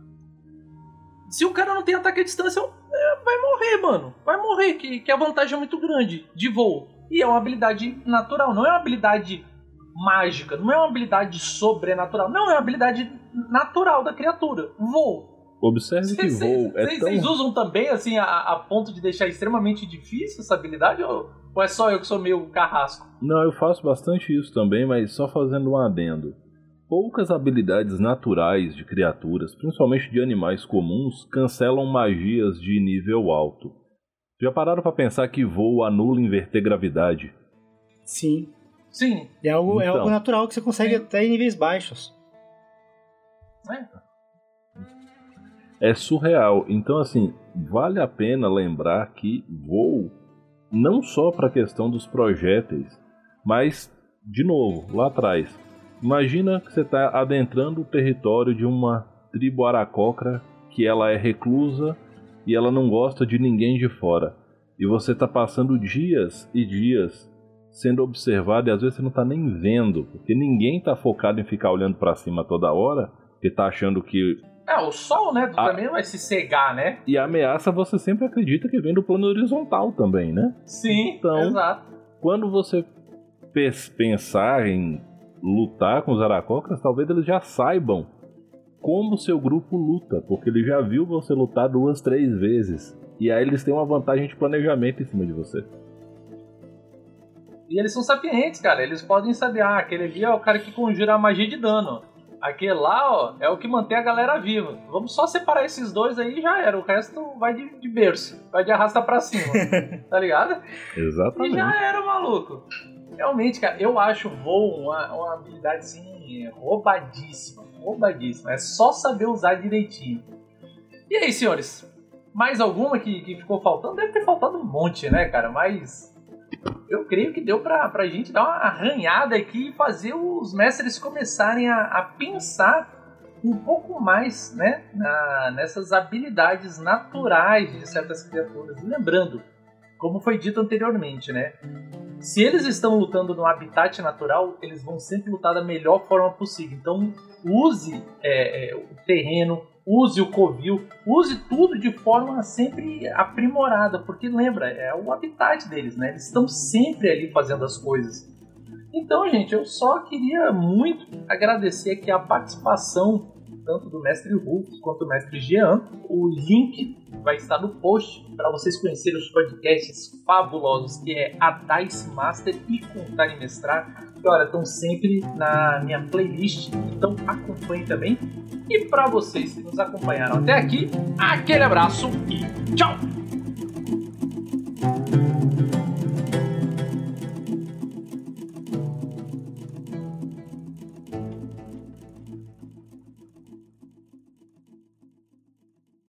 Se o cara não tem ataque à distância, vai morrer, mano. Vai morrer, que, que a vantagem é muito grande de voo. E é uma habilidade natural, não é uma habilidade mágica, não é uma habilidade sobrenatural. Não, é uma habilidade natural da criatura. Voo. Observe que voo é tão... Vocês usam também, assim, a, a ponto de deixar extremamente difícil essa habilidade? Ou, ou é só eu que sou meio carrasco? Não, eu faço bastante isso também, mas só fazendo um adendo. Poucas habilidades naturais de criaturas, principalmente de animais comuns, cancelam magias de nível alto. Já pararam pra pensar que voo anula inverter gravidade? Sim. Sim. É algo, então, é algo natural que você consegue sim. até em níveis baixos. É. É surreal. Então, assim, vale a pena lembrar que voo, não só para a questão dos projéteis, mas, de novo, lá atrás, imagina que você está adentrando o território de uma tribo aracocra, que ela é reclusa e ela não gosta de ninguém de fora. E você está passando dias e dias sendo observado e às vezes você não está nem vendo, porque ninguém está focado em ficar olhando para cima toda hora, porque está achando que... É, o sol, né, a... também vai se cegar, né? E a ameaça você sempre acredita que vem do plano horizontal também, né? Sim, então, exato. Quando você pensar em lutar com os aracocras, talvez eles já saibam como o seu grupo luta, porque ele já viu você lutar duas, três vezes. E aí eles têm uma vantagem de planejamento em cima de você. E eles são sapientes, cara. Eles podem saber, ah, aquele ali é o cara que conjura a magia de dano. Aquele lá, ó, é o que mantém a galera viva. Vamos só separar esses dois aí e já era. O resto vai de, de berço. Vai de arrasta pra cima. Tá ligado? Exatamente. E já era, maluco. Realmente, cara, eu acho o voo uma, uma habilidade assim, roubadíssima, roubadíssima. É só saber usar direitinho. E aí, senhores? Mais alguma que, que ficou faltando? Deve ter faltado um monte, né, cara? Mas eu creio que deu pra, pra gente dar uma arranhada aqui e fazer os mestres começarem a, a pensar um pouco mais, né, na, nessas habilidades naturais de certas criaturas. E lembrando, como foi dito anteriormente, né? Se eles estão lutando no habitat natural, eles vão sempre lutar da melhor forma possível. Então, use é, é, o terreno, use o covil, use tudo de forma sempre aprimorada, porque lembra, é o habitat deles, né? Eles estão sempre ali fazendo as coisas. Então, gente, eu só queria muito agradecer aqui a participação tanto do mestre Rufus quanto do mestre Jean. O link vai estar no post para vocês conhecerem os podcasts fabulosos que é a Dice Master e Contar e Mestrar, que olha, estão sempre na minha playlist, então acompanhem também. E para vocês que nos acompanharam até aqui, aquele abraço e tchau!